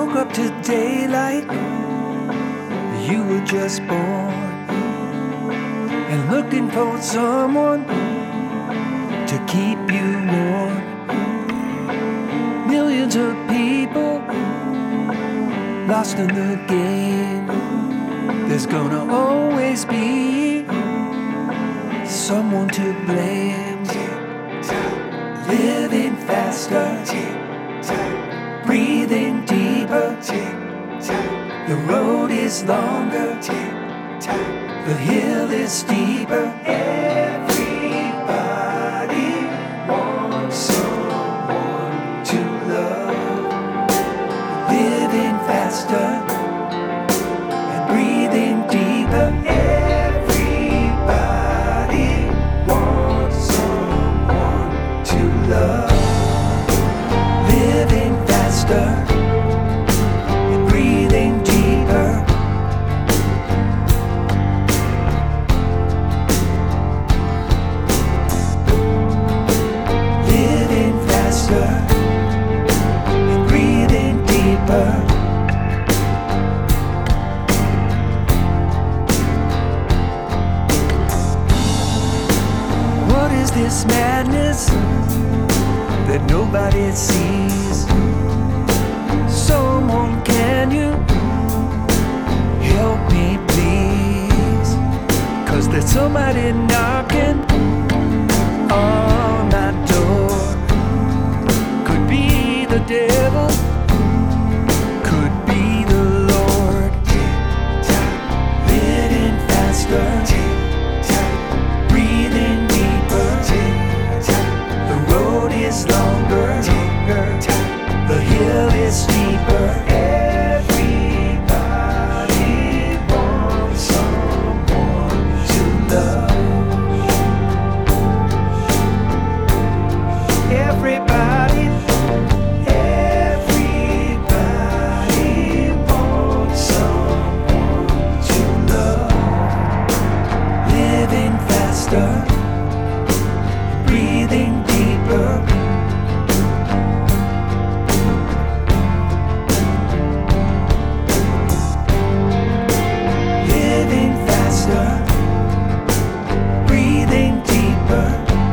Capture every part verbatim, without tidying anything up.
woke up to daylight, you were just born, and looking for someone to keep you warm. Millions of people lost in the game. There's gonna always be someone to blame. Living faster, breathing deeper. The road is longer, the hill is steeper. Everybody wants someone to love. Living faster and breathing deeper. Everybody wants someone to love. Living faster and breathing deeper. Living faster and breathing deeper. What is this madness that nobody sees? Someone, can you help me please? 'Cause there's somebody knocking on my door. Could be the devil, could be the Lord. Living faster, breathing deeper. The road is longer, the hill is steeper. Everybody wants someone to love. Everybody, everybody wants someone to love. Living faster, breathing deeper. Living faster, breathing deeper.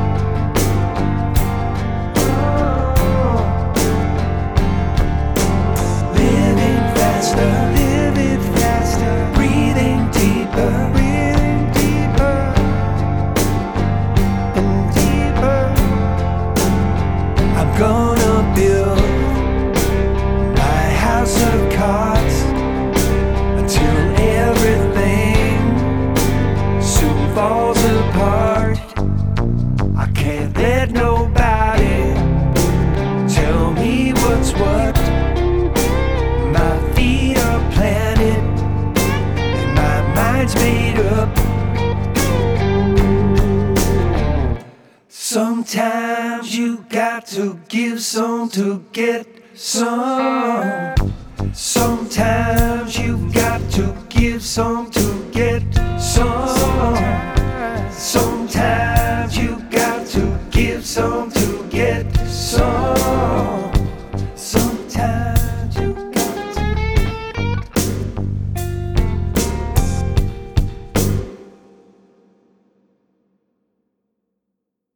Living faster, living faster, breathing deeper, breathing deeper and deeper. I'm gonna build my house of cards until everything soon falls apart. I can't let nobody tell me what's what. My feet are planted and my mind's made up. Sometimes you got to give some to get some.